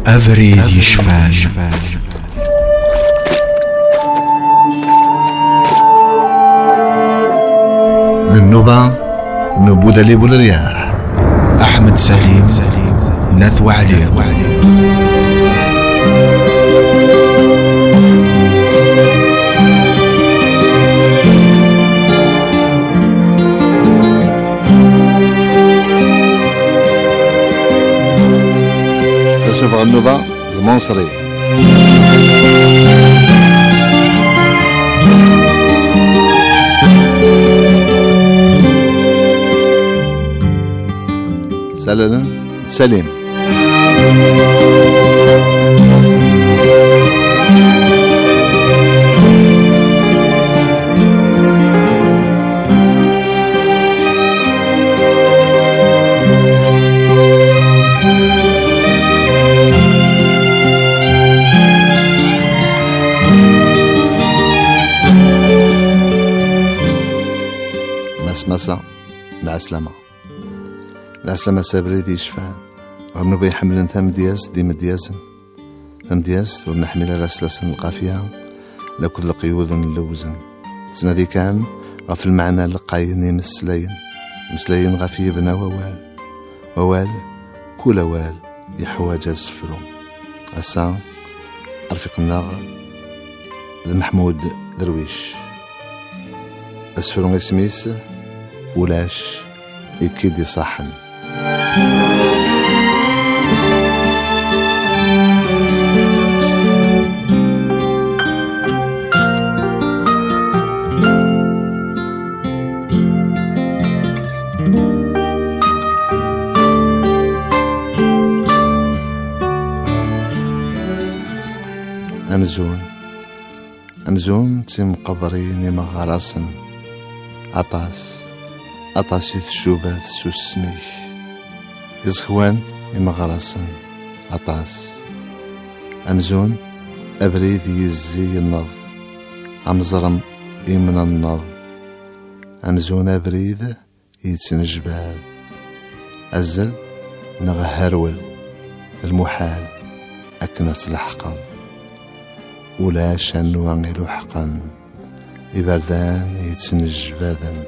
أفريد يشفان. للنوبة نبوذ لي بالرياح. أحمد سليم نثوى عليه. فسوف النوبة المنصري. سليم مسمسة العسلامة سابريدي يشفان ورنو بيحملن ثم دياس ديما دياسن ثم دياس ورنحمل على سلاسن القافية لكل قيود اللوزن سنة دي كان غف المعنى لقايني مسلاين غفي بنا ووال كل وال يحواج السفرو أسا رفيقنا محمود درويش أسفرو اسميس ولاش إكيدي صحن. أمزون تيم قبريني مغرسن أطاس يتشوبات سوسميك يزخوان إمغرسن أطاس أمزون أبريد يزي النظ أمزرم إمن النظ أمزون أبريد يتنجباد أزل نغهرول المحال أكنت لحقا ولا شنو عنيلو حقا إبردان يتنجبادا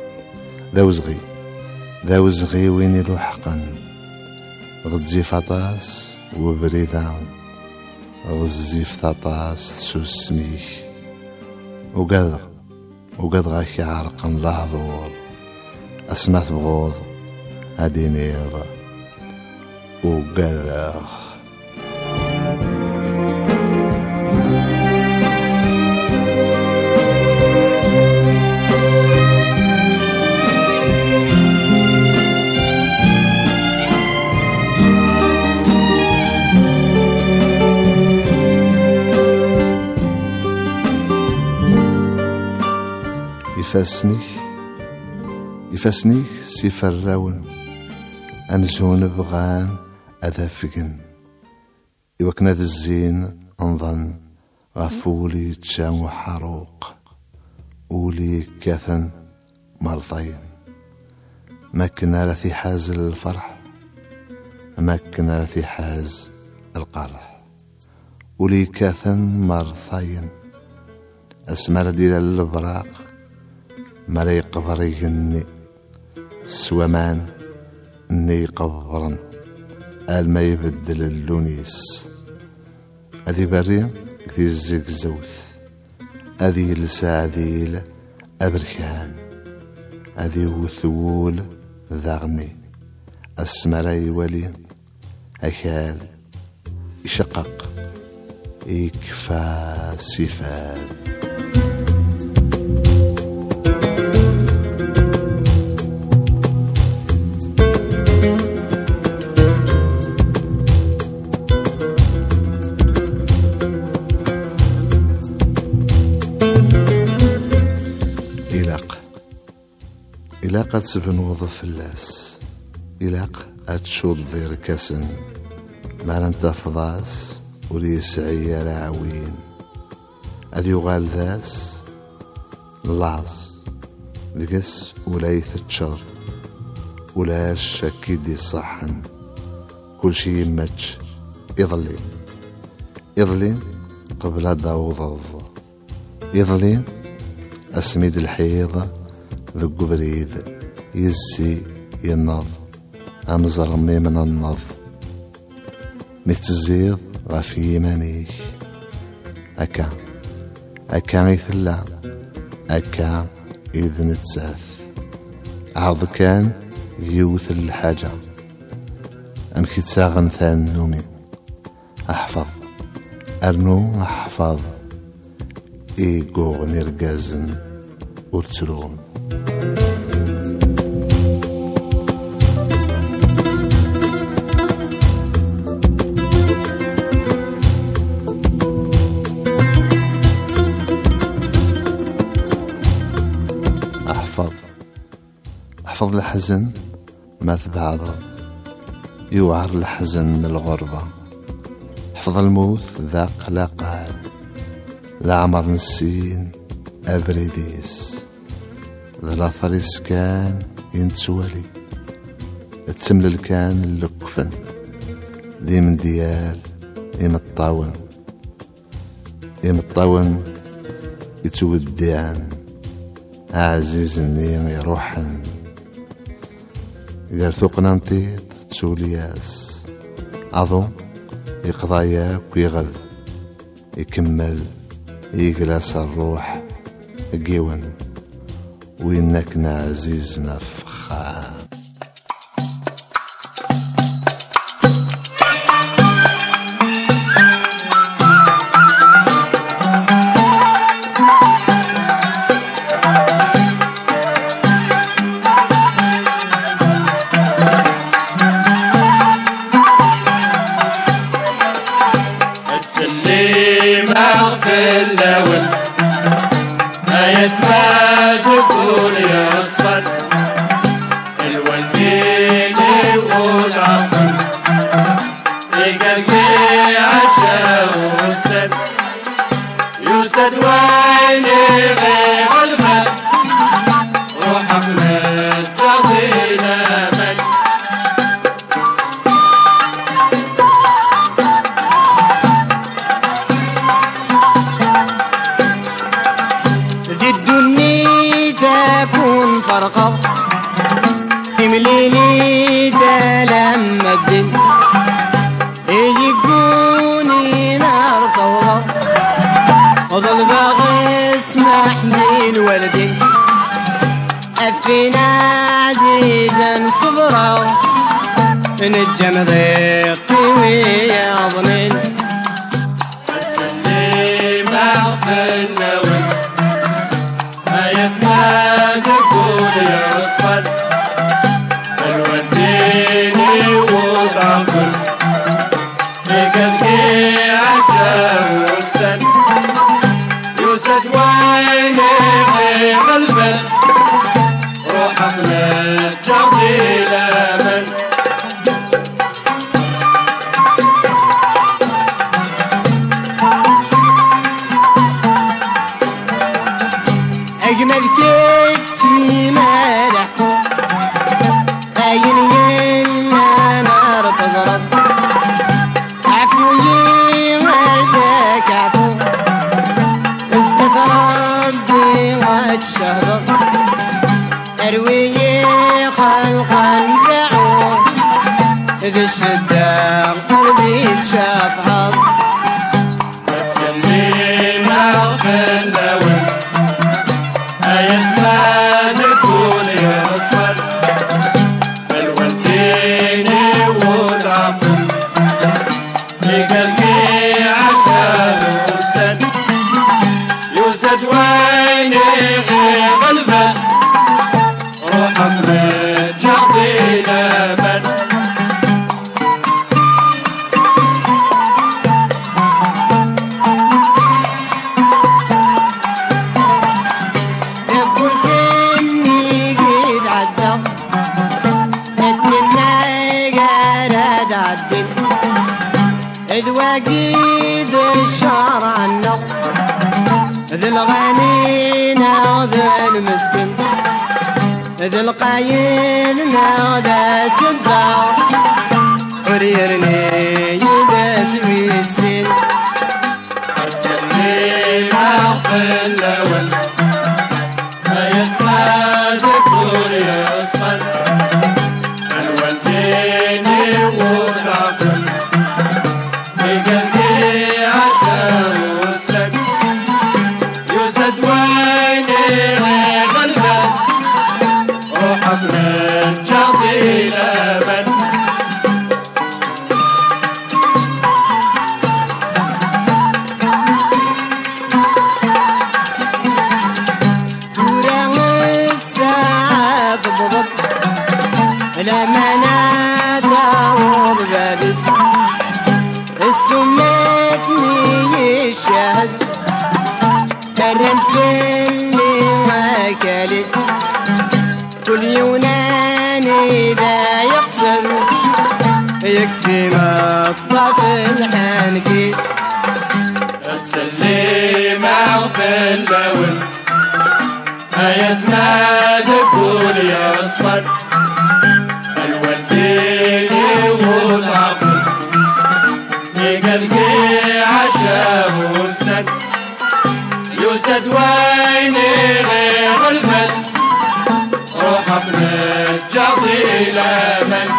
ذا وزغي وين يلو حقا غزي فطاس وبريدا غزي فطاس تسوس سميك وقد غاكي عرقا لهضور أسمات بغوض أدينيض وقد يفاسنيك سيفراون أمزون بغان أذافقن إوكنا الزين أنظن غفولي تشام وحروق ولي كاثن مرضين ما كنا لثي حاز الفرح ما كنا لثي حاز القرح ولي كاثن مرضين أسمر ديال البراق ما لا يقبريني سوامان ني قبرن قال ما يبدل اللونيس أذي بري كذي الزيك زوث أذي لساعديل أبركان أذي وثول ذغني السمراي ولي أكال يشقق يكفى سفاد إلاق تسبن وظف اللاس إلاق أتشول ذير كسن مالن تفضاس وليسعي راعوين أذ يغال ذاس لاز لقس ولايث تشر ولا شكيدي صحن كل شي يمتش يظلي قبل داوض يظلي أسميد الحيضة ذو بريد يزي ينض أمزرمي من النض متزيض غفي يمانيك أكا يثلا أكا إذن تزاث عرض كان يوث الحاجة أمكي تساغن ثان نومي أحفظ أرنو أحفظ إيقو نرقازن أرترون أحفظ الحزن ما تبعضه يوعر الحزن من الغربة احفظ الموت ذاق لا قال لا عمر نسين أبريديس ذلا ثريس كان ينتسولي تسمل كان اللكفن ذي من ديال يمطاون يتودعن عزيز النيم يروحن قال ثوقنا نطيط تسولياس عظو يقضايا ويغذ يكمل يجلس الروح قيون وينك عزيزنا فخام يوسد ويني غير المال روحك للتعطيل امل دي الدنيا تكون فرقة تمليني ده لما الدين يجيبوني نار طوله وظل باغي اسمحني الولدين أفينا عزيزا صبرا نجم ضيقي ويا ظنين تسلي مغفل نوم ما يتما تقول يصفد الوديني وضعكم لقلبي عشا وسد يوسد ويني غير البل روحك للتعطيل امل أجمل كتي مالحكو عين يلا نار تزرد عفوي وردك عفو الستر ربي والشهر أروي خلقا دعو ذي الشدة قلبي تشاف عض تسلي مغفل نوم ما نقول يصفد الوديني وضعكم لقلبي عشان وسد يوسد ويني غير البل روحك للتعطيل امل إذ وقيد الشعر عنه ذي الغنينا وذي المسكين ذي القايدنا وذا سبا حريرني يدس يكفي ما الطف الحنكيس تسلي معه في اللون هيتنا تقول يا اصفر الوديني وتعقل يقلقي عشاه والسد يوسد ويني غير الفل روحك نجاطي الى من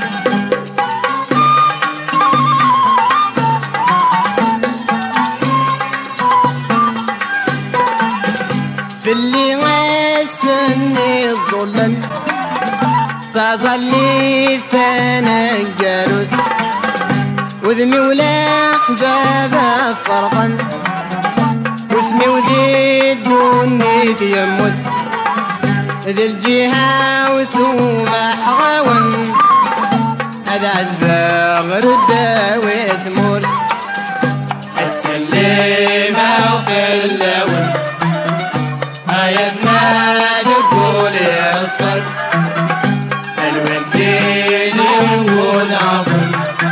في اللي واسني الظلم تظلي تنقرد وذمي ولا بابا فرقا واسمي وذي الدنيا يموت ذي الجهة وسومح غاون هذا عزباغ ردة وثمور تسليمه في اللون هيتنا تقول يا اصفر الوديني وتعقل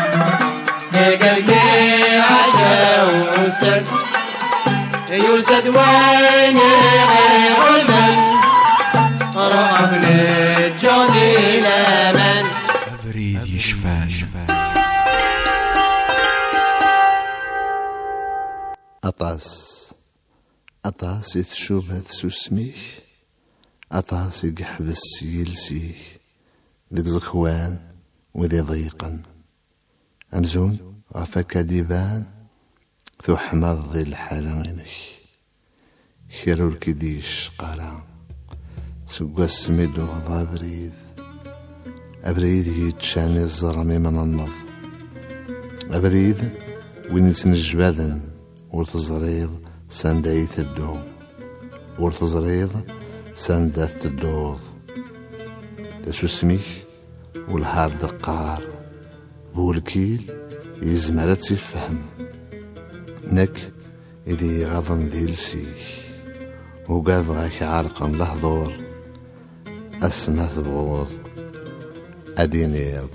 يقلقي عشاه والسد يوسد ويني غير المن روحك نجاطي الى من بريد يشفان أطاس يتشوبها سوسميك أطاس يقحبس يلسيك ذك زخوان وذي ضيقا أمزون غفاك ديبان ثو حماض ذي الحالة غينك خيرو الكديش قارا سقوا السميد وغضا أبريد يتشاني الزرمي من النظ أبريد وين يتنجبادن ورتزريض سندايت الدو ورتزريض سندات الدوض تسو سميك والهار دقار بولكيل يزمرت تفهم نك إذي غضن ذي لسيك وقاذ غاك عارقا لحظور أسمى ثبغوض أدينيض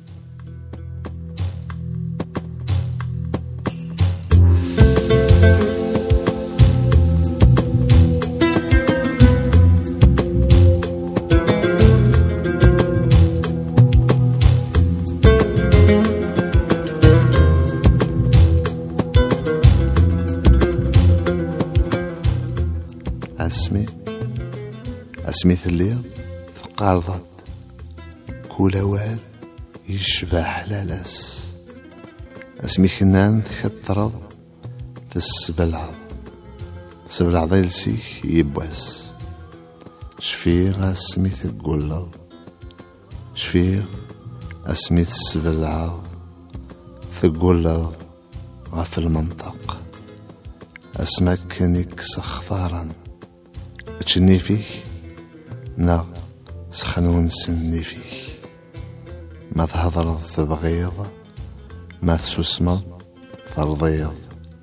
أسمي الليل تقارضت كل وال يشبه حلالس أسمي خنان تخطرض تسبلعض ذيل سيك يبواس شفيغ أسمي تقولض شفيغ أسمي تسبلعض تقولض غف المنطق أسمك كنك سخطارا تشني فيك نا سخنون سني فيك ما تهضر تبغيض ما تسوسمض ترضيض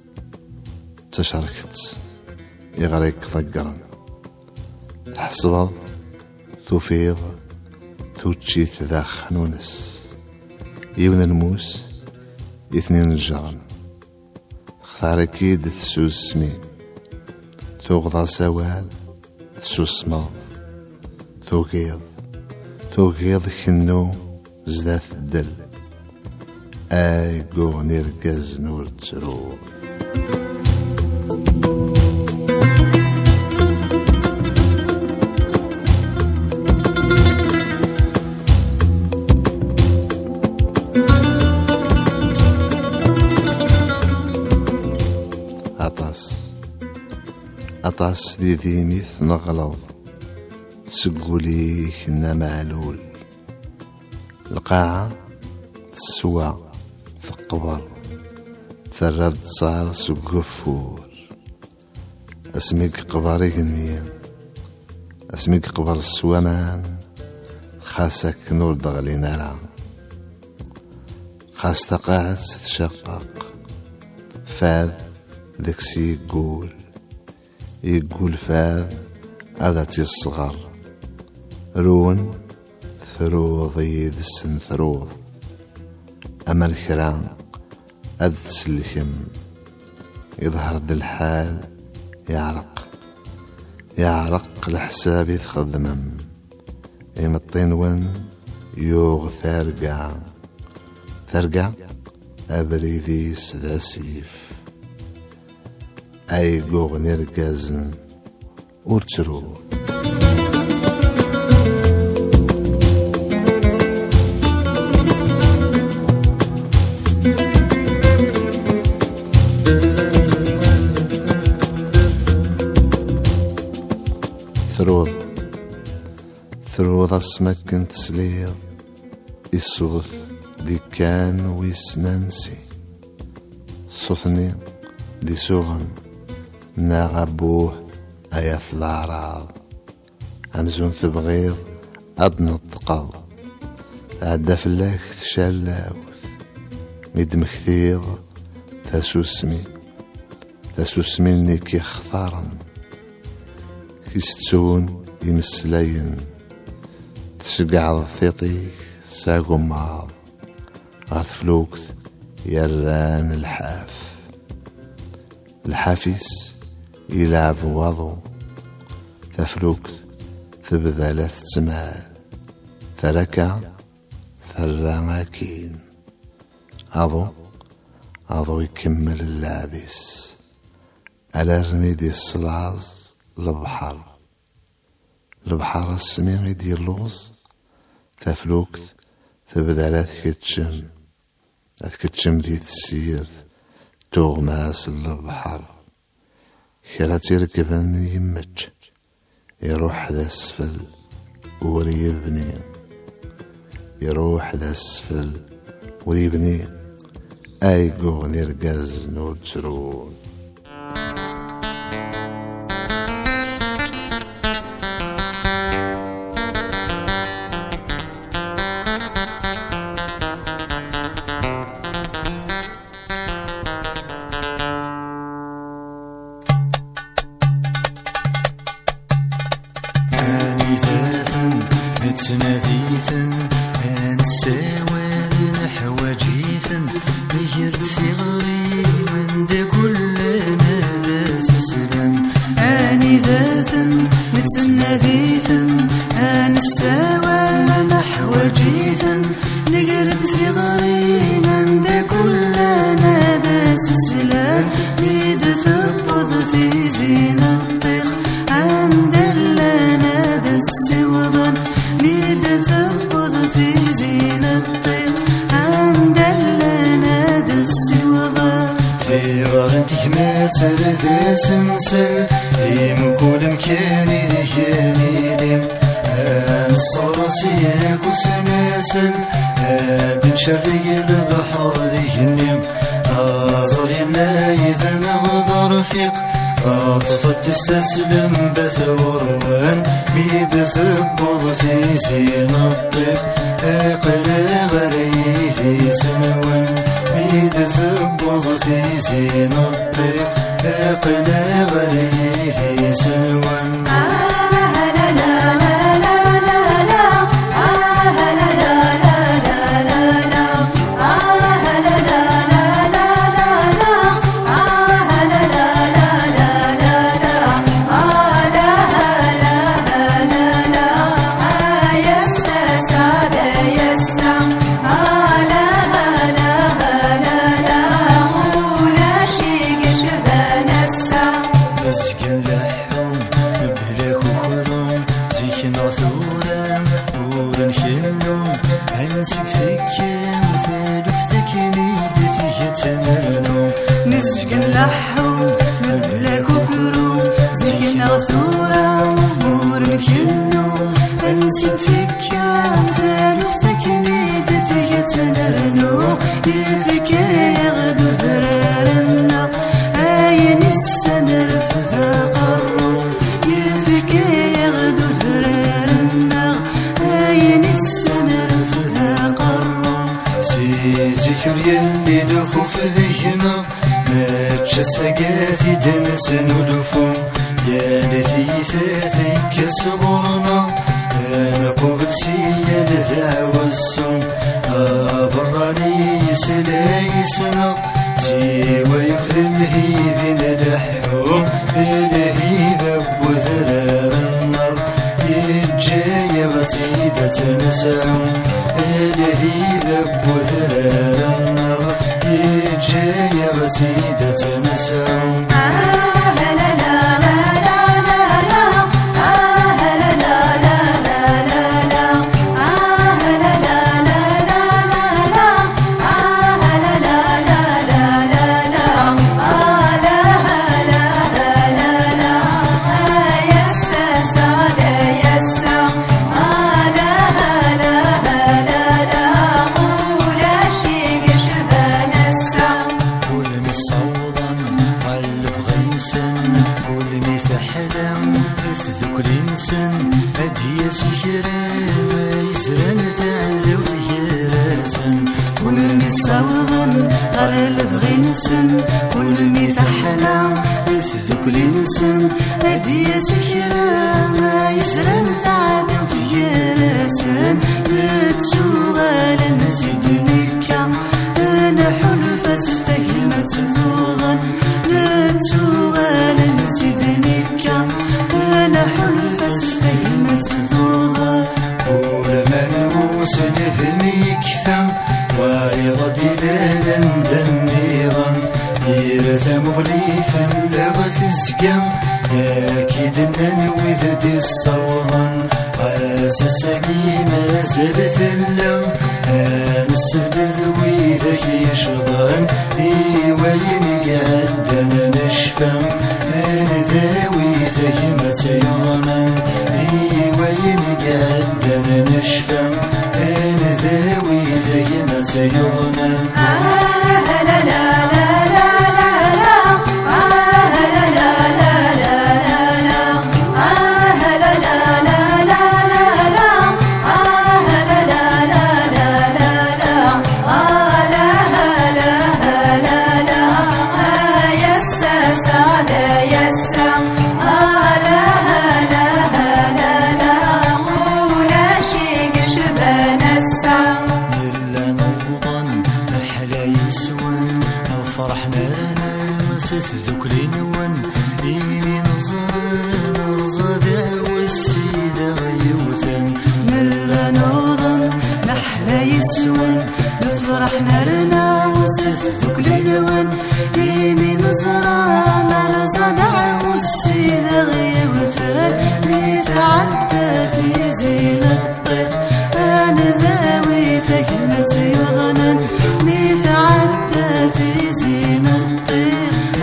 تشاركت يغريك ضقرا الحصبض توفيض توتشيت ذا خنونس يون الموس اثنين الجرن اختار اكيد تسوسمي توغضى سوال تسوسمض توغيض كنو زدات الدل اي قو نرقز نور تسرور أطاس دي ديمي نغلظ سقولي كنا معلول القاعة تسوى في القبر ثرد صار سقفور اسميك قباري قنيم اسميك قبر السوامان خاسك نور دغلي نارا خاس تقاعد تتشقق فاذ ذكسي يقول فاذ أردتي الصغر رون ثروض يدسن ثروض أما الكرام أذ تسلكم يظهر د الحال يعرق لحساب يتخدمم يمطين ون يوغ ثرقع أبريدي سداسيف أي قوغ نرقازن ورترو ثروض اسمك تسليض الصوت دي كان ويسنانسي صوتني دي سوغن ناغبوه ايات الأعراض همزون تبغيض أدن التقض عدا فلاك تشالاوث ميد مكثيض تاسوسمي نيك يختارن كيستون يمسلين تشقع ثيطيك ساقو ماض غاث فلوكت يران الحافيس يلعب وضو تفلوكت تبذلت تسمال تركع ثرى ماكين عضو يكمل اللابس على رميدي الصلاص البحر السميم يدير لوز تفلوكت تبذلت كتشم دي تسير توغماس البحر كرا تركبن يمج يروح ذا اسفل وريبني اي قوغ نرقز نور ترون نتناديثن نساوال نحواجيثن نجرد صغري من دا كل ناس سلام اني ذاثن نتناديثن نساوال نحواجيثن نجرد صغري من دا كل ناس سلام ميد ثبض في زين الطيق عند اللنا ذا السوضن ميد ثبض في زين الطيق عند اللنا ذا السوضن في غرنتك ما ترد سنسل في مكول مكاني ذكاني لم الصرصيك وسناسل هاد نشري البحر ذيك النم صرينا إذا نغضر فيق طفت تستسلم بثوروان ميد ثبض في زين الطيق اقل غريثي سنوان ميد ثبض في زين الطيق اقل غريثي سنوان مسكن لحوم ببلاك وخروم زيكنا ثورام ورنشنوم عنسك ثكام ثالثك نيدتك تنرنوم مسكن لحوم ببلاك وخروم زيكنا ثورام ورنشنوم عنسك ثكام ثالثك نيدتك تنرنوم يفك يغدو ذرارنا عين السنر فذاق الروم يفك يغدو ذرارنا عين السنر فذاق الروم ذكر يلي دخوف ذهنا ما تشسقاتي دنسن ولفوم يا لثيثاتي كسبورنا انا قبل سيا لذا والسوم براني سلا يسنى سيوا يخدم هيبين الحوم الهيبة بوذرار النار يجايا غتيدة تنسعون الهيبة بوذرار النار يجايا غتيدة تنسعون ولمي تحلم يثذك لنسن هدية سكرة ما يسرن تعذب تيرسن لتسوغل نتدنكا أنا حلفة استكمت ثوغا لتسوغل نتدنكا أنا حلفة استكمت ثوغا ولما نبوس نهمي كفا ويغضي لندن النيران يرث مغليفا لغت الزقام أكيد ننوي ذدي الصوضان عاس السقي ما زالت اللام أنا السبد ذوي ذاك يشضان وين قعد أنا نشفام أنا ذاوي ذاك ما تيغنان وين قعد أنا نشفام أنا ذاوي ذاك ما تيغنان لا لا لا ذكرين ون إيمي نرزد والسيدة غيوثن نلا نوضن نحلى يسون نفرح نرنا وسث ذكرين ون إيمي نرزد والسيدة غيوثن يتعدى في زين الطير أنا ذاوي ثكمة يغنن يتعدى في زين الطير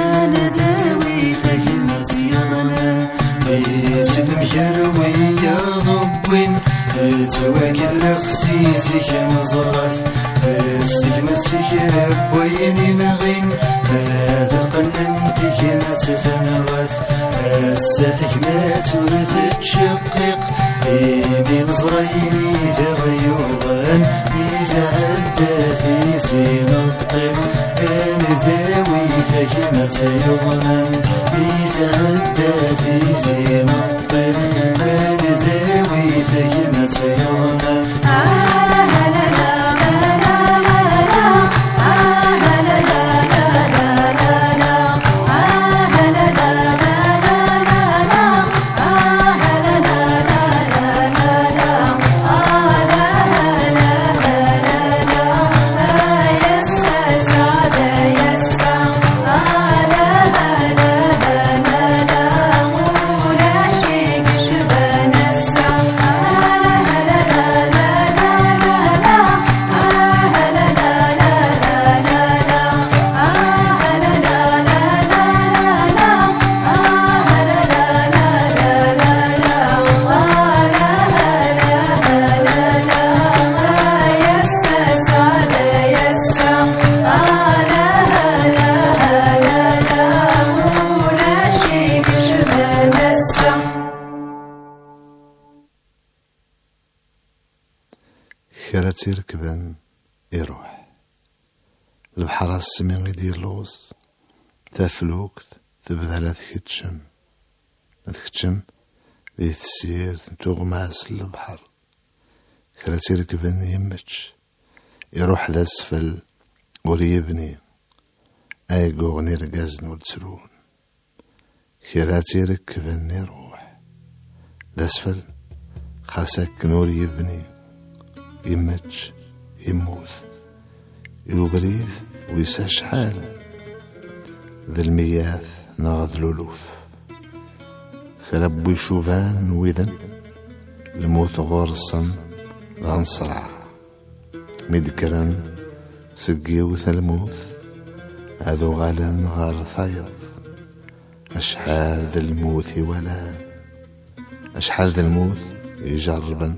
مجروي يا ضبين تواكل خسيسي كنزرث استكمت سكر بوين نغين هذا قنن تكمت تنغث الساتك ما تورث تشقق من زريني ذا غيوغان يتعدى في زين الطير أنا ذاوي ثكمت يغنن يتعدى في زين الطير أنا ذاوي ثكمت يغنن كرات يركبن يروح البحر السمين يدير لوز تافلوكت تبدا لا تكتشم ذي تسير تغماس البحر كرات يركبن يمتش يروح لاسفل وريبني ايقو نرقزن والتسرون كيراتي ركبني روح داسفل خاسك نور يبني يمج يموت يبريد ويسا شحال ذا المياث ناض الألوف خرب ويشوفان ويذن الموت غرصا ذا نصرع مدكرا سقيوث الموت هذو غالا غار ثايض أشحال ذا الموت ولا أشحال ذا الموت يجربا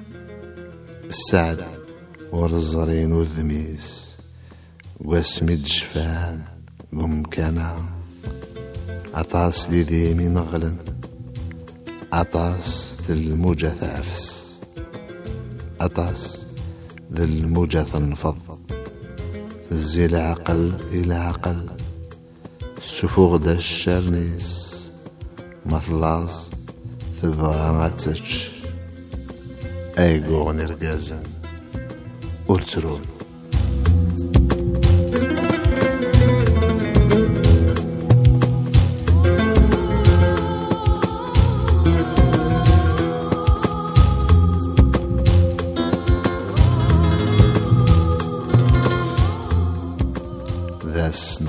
السعد ورزرين والذميس واسمد جفان ومكانا عطاس ديدي من غلن عطاس ذا الموجة ثعفس عطاس ذا الموجة تنفض تزيل عقل إلى عقل السفوغ دا الشرنيس مطلاص تبغى ما تسج ايقو نرقازن ورترون ذاس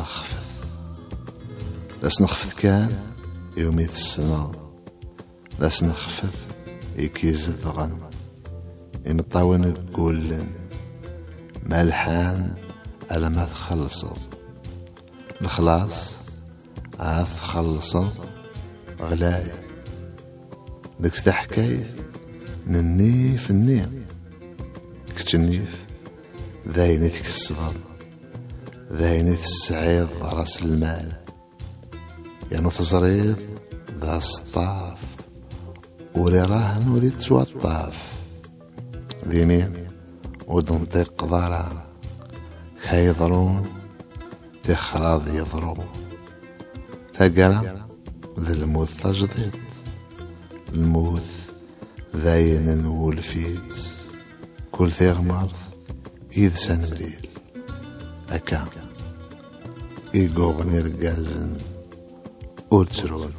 نخفض كان يوميت السنة ذاس نخفض يكيز الضغن يمطاون قولن مالحان على ما تخلصوا الخلاص عاد تخلصوا غلاي ديك تحكاية ننيف النيم كتنيف ذاينتك الصغر ذاينت السعيد راس المال يعني تزريد ذا السطاف ولي راهن ولي توطاف بيمين ودنطيق قضارة كيضرون تخراض يضرون تقرا ذا الموت تجديد الموت ذاين والفيت كل ثغمر إذ سنمليل أكا إيقوغ نرقازن أوتسرون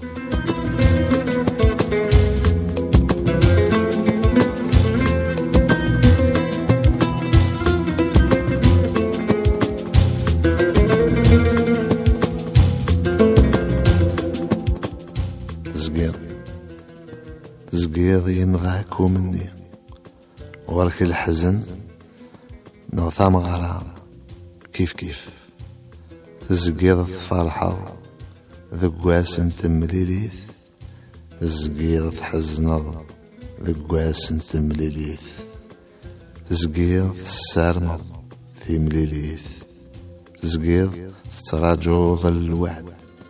تزقيض ينغاكو مني وغرك الحزن نغثام غرام كيف تزقيض الفرحة ذقواس تمليليث تزقيض تحزنض ذقواس تمليليث تزقيض السارمض في مليليث تزقيض تراجوض الوعد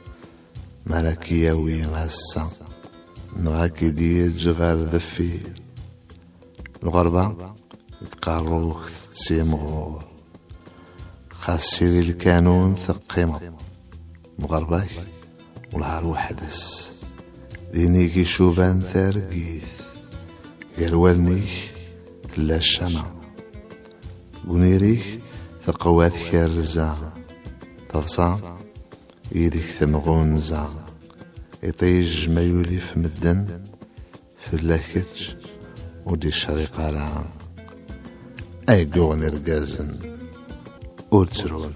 ملكيوي غاسا نغاكي ديج غير ذفير الغربة يقاروك تسيمغور خاص ذي الكانون ثقيمة مغرباك والعار وحدس دينيكي شوفان ثارقيث يروالنيك تلا الشمع ونيريك ثقوات كارزا تضصا يديك ثمغون زا يطيج ما يوليف مدن في اللاكتش ودي الشريقة رام اي قوغ نرقازن أوتسرون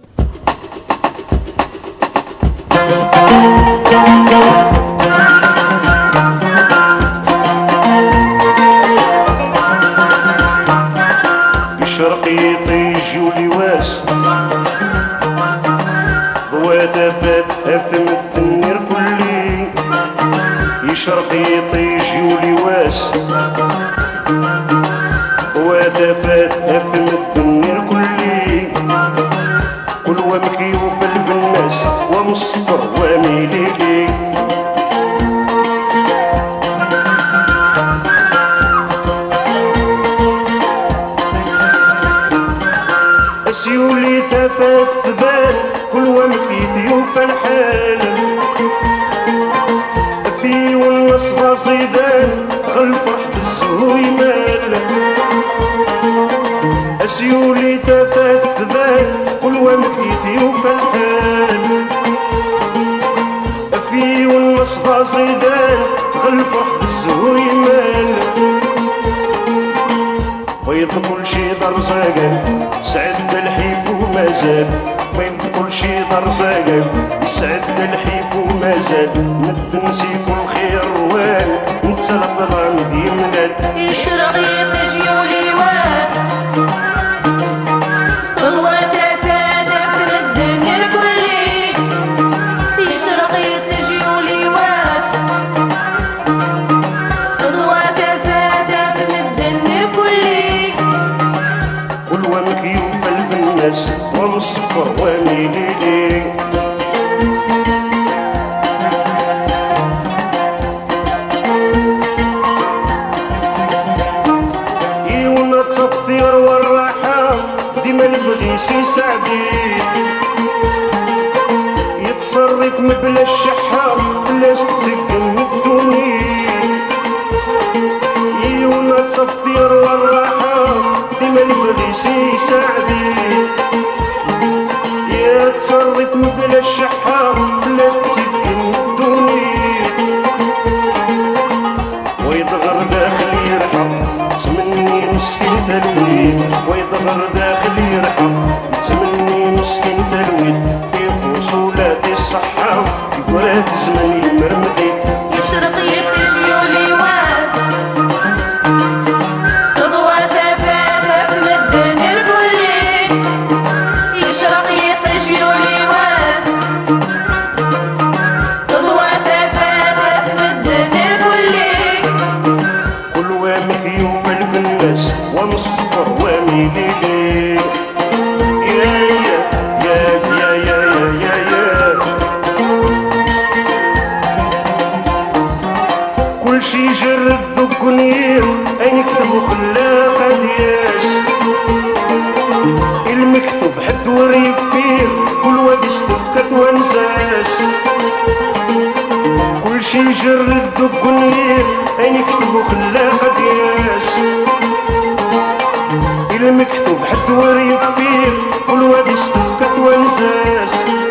الشرقي يطيج ولواس ضواتفات أثم الدنير كلي يشرقي يطيج ولواس ضواتفات أثم الدنير كلي كل ومكي وفل بالناس ومصفر وميليلي اسيولي تفات ثبات كل ومكي ضيوف الحال في والنصب صيدان غالفرح بالزهو يمال اسيولي تفات ثبات كل ومكيتي وفي الحال في والنصبة صيدان غلفح بالزهور يمال بيض كل شي دار زاقل سعد الحيف ومازال بيض كل شي دار زاقل سعد الحيف ومازال نتنسي كل خير وان نتسلق الغامدي منال يشرق يطجي وليواس هو تفادى في الدنيا الكلي يشرق يطجي وليواس هو تفادى في الدنيا الكلي كل ومكيوف الناس ومصفر وميليلي ايونا تصفير والراحة ديما البغيس يساعديك يتصرف مبلا الشحة فلاش تسقم الدنيا ايونا تصفير والراحة ديما البغيس يساعديك يتصرف مبلا الشحة فلاش تسقم الدنيا ويضغر داخل يرحم تمني مسكين تلويد ويضغر داخل يرحم تمني مسكين تلويد يفوز ولادي الصحة يقرات زمني مرمدي يشرق يطجي وليواس تضوى تفادى في الدنيا الكلي يشرق يطجي وليواس تضوى تفادى في الدنيا الكلي كل ومكيوف الناس ومصفر وميليلي يا يا يا يا يا يا يا كل شي جرد ذقنير أين يكتب خلاق دياس المكتوب حد وريف فيه كل واد يستفكت وانساس كل شي جرد ذقنير أين يكتب خلاق دياس المكتوب حد وريف فيه كل واد يستفكت وانساس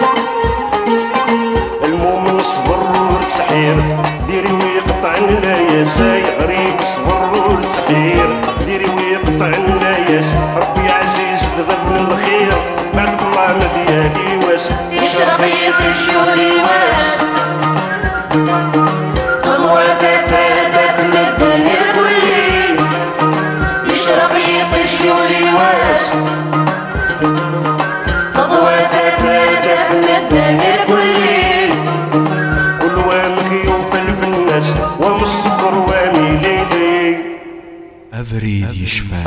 المؤمن صبر وتسحير ديري ويقطع الناياس يا غريب صبر وتسحير ديري ويقطع الناياس ربي عزيز بذبن الخير بعد الله ما ديالي واس يشرق يطجي وليواس تضوى تفادى في الدنيا الكلي يشرق يطجي وليواس تضوى تفادى في الدنيا الكلي كل ومكيوف الناس ومصبر وميليلي أفريد يشفى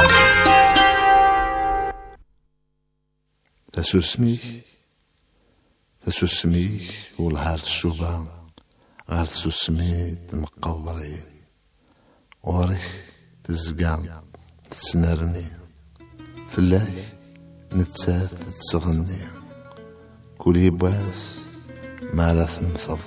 تسوسميك والهار الشوبان غار تسوسميت مقورين وريح تزقام تسنرني فلاح نتسات تسغني كل يبواس ما راث مثض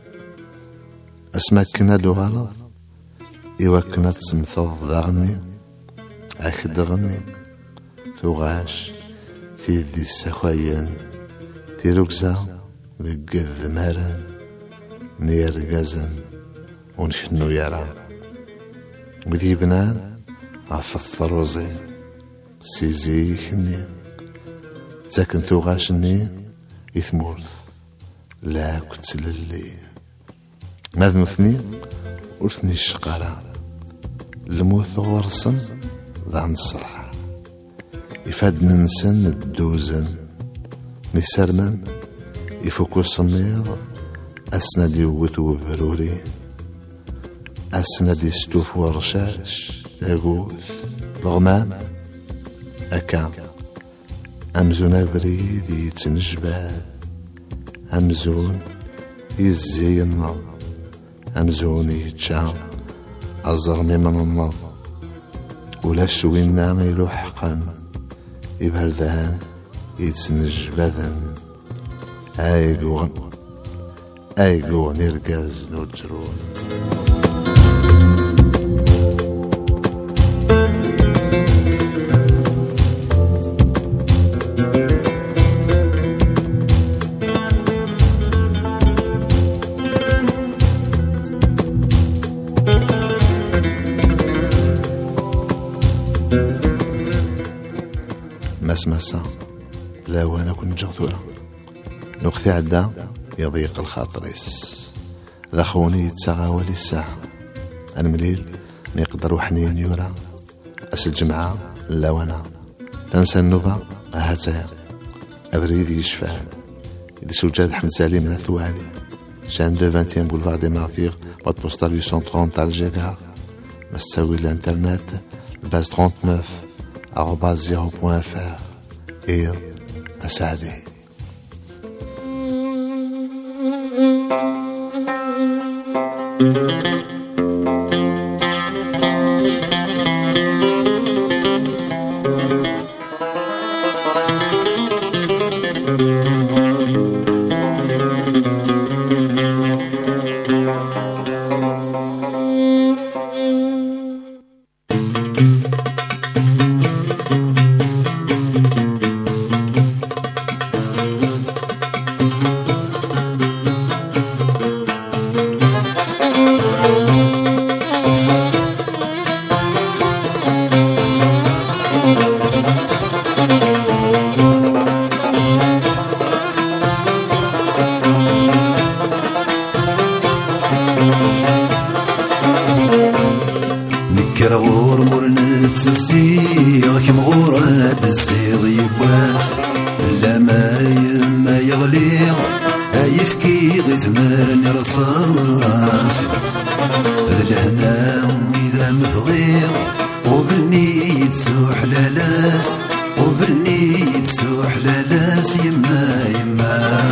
اسمك كنا دو غلط إوا كنا تسمثض داغني أكد غني توغاش تيدي السخوين تيروكزا ذق الذمارن نيرقزن ونشنو يرى ودي بنان عف الثروزين سيزيكني ساكن توغاشني يثمورث لا كنت للي ماذا مثني وثني الشقارة الموت غرسن ذا نصرح يفاد ننسن الدوزن مسرمن يفوكو الصمير أسندي ووتو بروري أسندي ستوف ورشاش أغوث الغمام أكا أمزون بريد يتنجباد أمزون يزي النار أمزون يتشام أزرمي من النار ولا شوين نام يلوحقا يبردان يتنجبادن أيقون يرقاز نوترون مسا لا وانا كنت جغثورة نوقتي عدا يضيق الخاطريس ذا خوني يتساغاولي الساعة المليل نقدر وحنين يورا أس الجمعة لا وانا تنسى النوبة هاتايا أبريد يشفان إذا سجاد أحمد سالم من الثوالي شان دو 20 بولفار دي مارتير بواد بوستال 830 تاع الجيكار مستوي الانترنت باز 39 @0.fr إير أسعدي نكر غور مرنت السيغ كم غورات السيغ يبواس لا ما يغليغ يفكي غثمر نرصاص الهنا إذا مفغيغ وبالني تسوح لالاس وبالني تسوح لالاس يما يما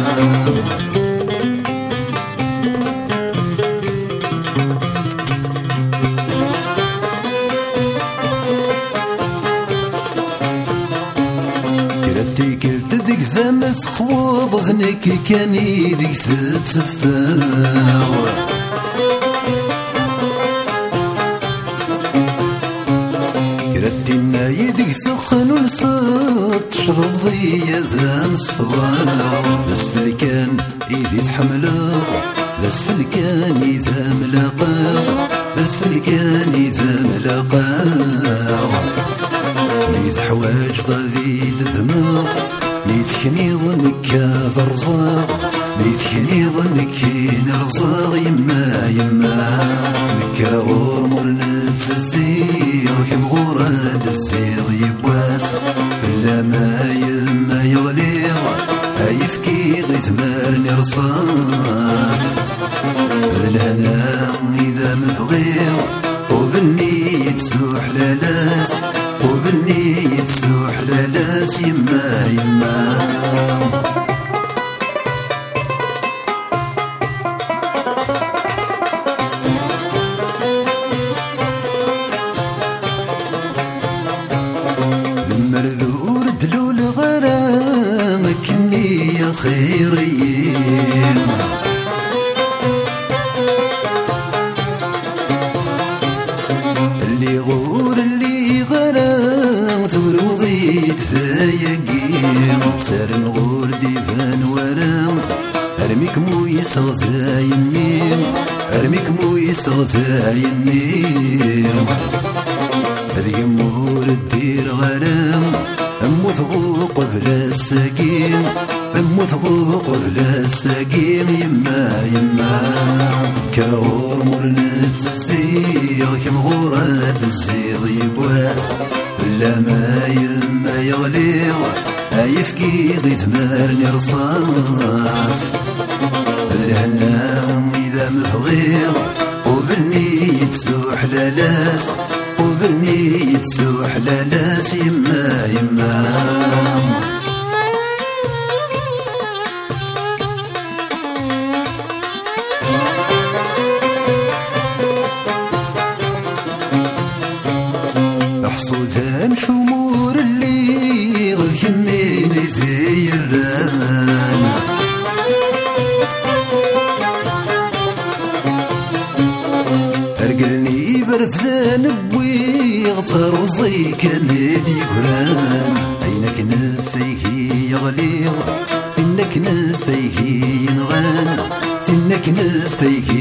كلت ديك ثمث خوض ذنك كاني ديك تتسفاو كرتي ما يديك ثخن ونصط شرضي ذا نصفضاو لسفل كان إيدي تحملو لسفل كان إذا ملاقاو لسفل كان إذا ملاقاو نيت حواج ضاذي دماغ نيت كني ظنك ذرزاغ نيت كني ظنك نرزاغ يما يما نكر غور مرنت الزيغ كم غوراد الزيغ يبواس بلا ما يما يغليغ يفكي غيثمار نرصاص الهنا إذا مبغيغ وبالني تسوح لالاس وبالني تسوح لالاس يما يما المرذور دلول غرام كني يا خيرين اللي غور اللي غرام ثور وضيت ثايقين سار نغور ديفان ورام ارميك موي صغثاينين ارميك موي صغثاينين هذي امور الدير غرام امو تغوق بلا الساقين امو تغوق بلا الساقين يما يما كراور مرنت الزيغ كم غورات الزيغ يبواس بلا ما يما يغليغ يفكي غيثمار نرصاص الهنا إذا مبغيغ وبالني تسوح لالاس وبالني تسوح لالاس يما يما حصوذان شمور اللي غد يميني ذي الران ارقلني برذان بويغ تروزي كان يدي قران عينك نفيه يغليغ تنك نفيه ينغان تنك نفيه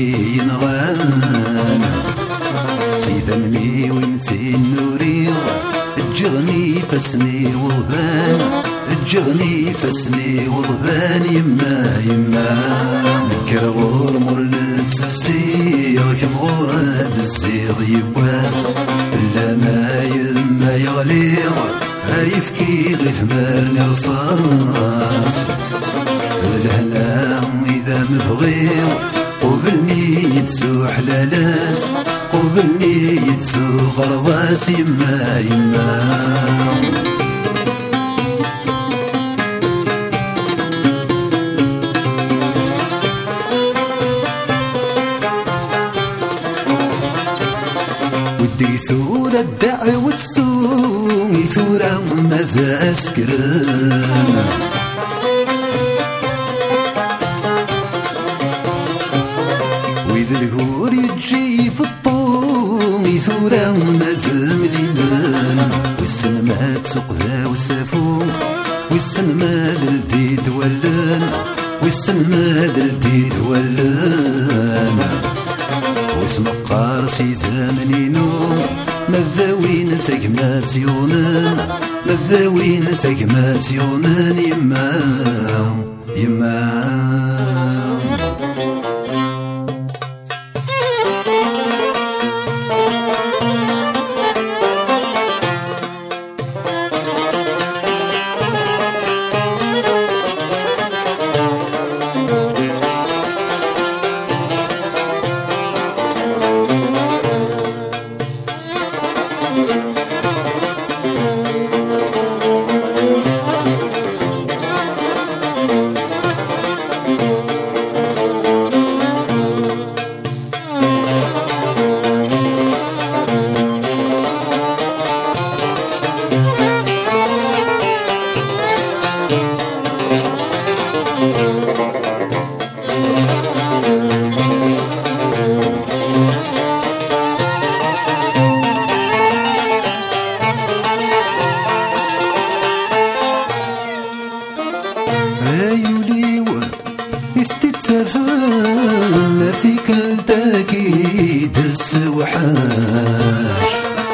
ينغان سيدا مني ويمتين نوريغ تجغني فسني وضبان تجغني فسني وضبان يما يما نكر غور مر نتسيغ كم غور الزيغ يبواس إلا ما يما يغليغ يفكي غثمرني رصاص الهنا إذا مبغيغ قبلني يتسو حلالات قبلني يتسو غرضات يما يما ودي ثورة الدع والسوم ثورة ماذا أسكرنا وإذا الهور يجي في الطوم ثورة ماذا مليمان والسنمات سوق ذا وسافوم والسنمات الجديد ولان والسنمات الجديد ولان واسم قارسي ثامنينو مذاوين ثقمات يونان مذاوين ثقمات يونان يما يما استتسافن ثيك التاكيد السوحاش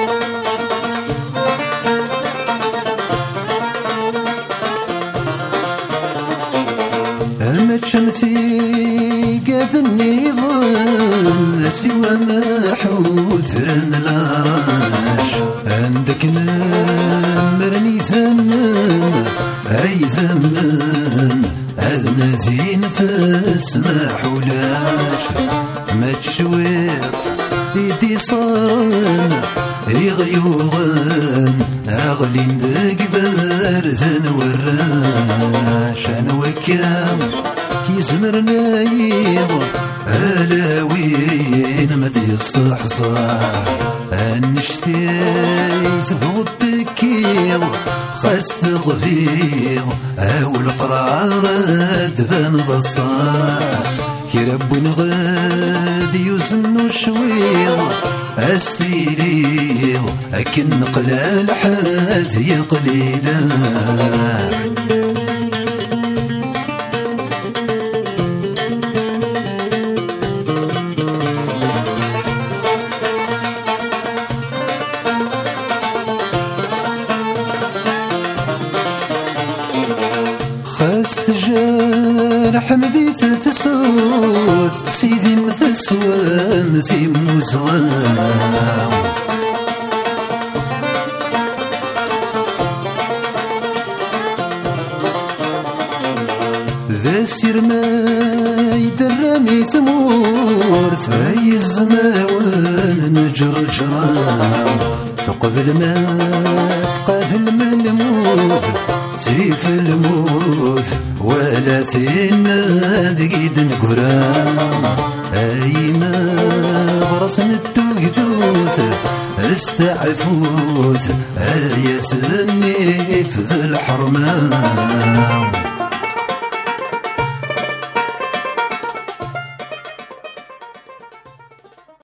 أمت شمثي قاذني ظن سوى ما حوثرن العراش عندك نمرني ثمن أي ثمن أذن ذي نفس ما حولاش ما تشويط يدي صارن يغيوغن أغلين دقبر ذن وراش أنا وكام كيزمر نايض ألاوين مدي الصحصح أنشتيت بغدكيض خاس تغفيض أو القرار دبان ضصاح كي ربي غادي يوزن شويض أستيريض أكن قلال حاذي قليلا خاست جارح مذيث تسوث سيدي مثسوى مثي مزغام ذا سير ما يدرمي ثمور في الزماوان نجر جرام فقبل ما تقابل من الموت سيف الموت ولا تينا ذقيد نقرام أي ما غرس التوثوث استعفوت آية النيف ذا الحرمان